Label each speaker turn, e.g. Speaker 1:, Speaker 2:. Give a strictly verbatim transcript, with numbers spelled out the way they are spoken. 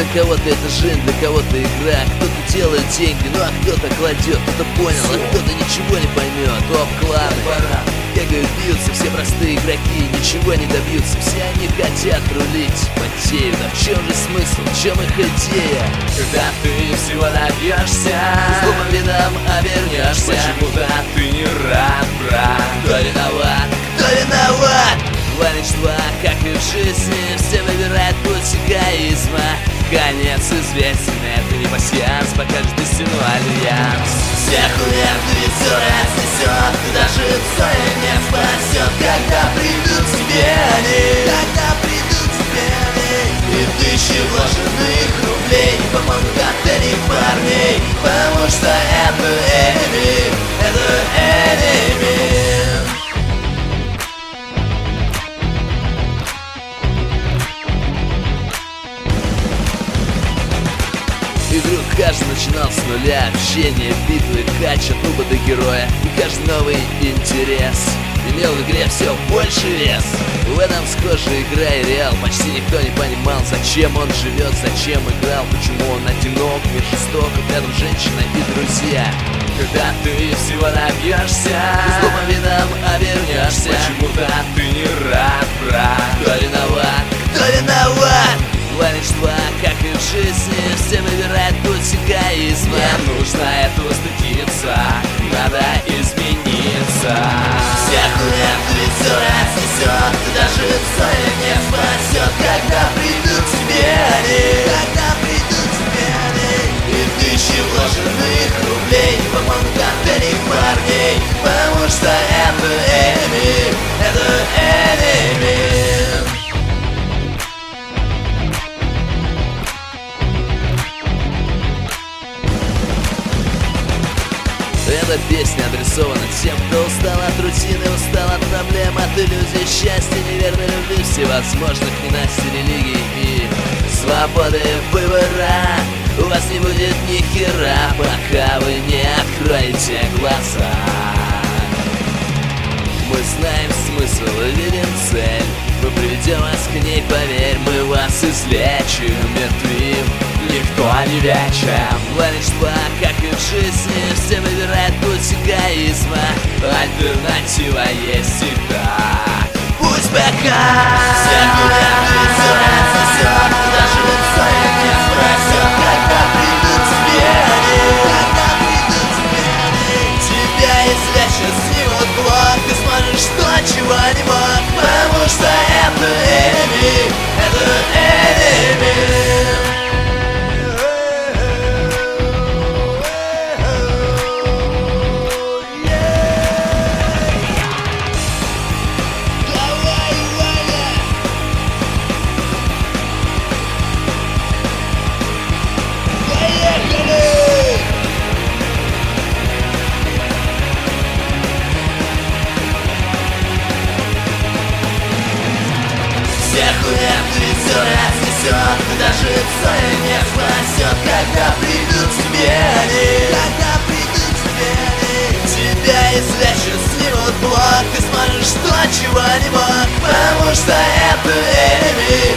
Speaker 1: кого-то это жизнь, для кого-то игра. Кто-то делает деньги, ну а кто-то кладет. Кто-то понял, а кто-то ничего не поймет. Топ-кланы, бегают, бьются, все простые игроки, ничего не добьются. Все они хотят рулить, потеют. А в чем же смысл, в чем их идея?
Speaker 2: Когда ты всего добьешься,
Speaker 1: злым видом обернешься.
Speaker 2: почему-то ты не рад, брат.
Speaker 1: Кто виноват? Кто виноват? Двойничество, как и в жизни, все выбирают путь эгоизма.
Speaker 2: Конец известен, это не пассианс, покажет истину альянс.
Speaker 1: Всех уверенный все разнесет, ты даже своих не спасет. Когда придут к тебе они, когда придут к тебе они, и тысячи вложенных рублей не помогут от этих парней, потому что это enemy, это enemy. Игру каждый начинал с нуля. Общение, битвы, кача, тупо до героя. И каждый новый интерес имел в игре все больше вес. В этом схожая игра и реал. Почти никто не понимал, зачем он живет, зачем играл, почему он одинок, мир жесток, рядом женщина и друзья.
Speaker 2: Когда ты всего добьешься,
Speaker 1: злым видом обернешься.
Speaker 2: почему-то ты не рад, брат.
Speaker 1: Кто виноват? Кто виноват? Двойничество, как и в жизни, все выбирают путь эгоизма.
Speaker 2: Не нужно этого стыдиться, надо измениться.
Speaker 1: Всех уверенный все разнесет, ты даже своих не спасет. Когда придут к тебе они, когда придут к тебе они, и тысячи вложенных рублей не помогут от этих парней, потому что это enemy, это enemy. Эта песня адресована тем, кто устал от рутины, устал от проблем, от иллюзий счастья, неверной любви, всевозможных ненастий, религий и свободы выбора. У вас не будет ни хера, пока вы не откроете глаза. Мы знаем смысл и видим цель, мы приведем вас к ней, поверь, мы вас излечим. Мертвым
Speaker 2: Никто не вечен.
Speaker 1: Двойничество, как и в жизни, все выбирают путь эгоизма.
Speaker 2: Альтернатива есть всегда.
Speaker 1: Пусть пока всех уверенный все разнесет, даже своих не спросет. Когда придут к тебе они, когда придут к тебе они, тебя излечат, снимут блок, ты сможешь то, чего не мог, потому что это enemy, это enemy. Всех уверенный все разнесет, ты даже своих не спасет. Когда придут к тебе они, когда придут к тебе они, тебя излечат, снимут блок, ты сможешь то, чего не мог, потому что это enemy.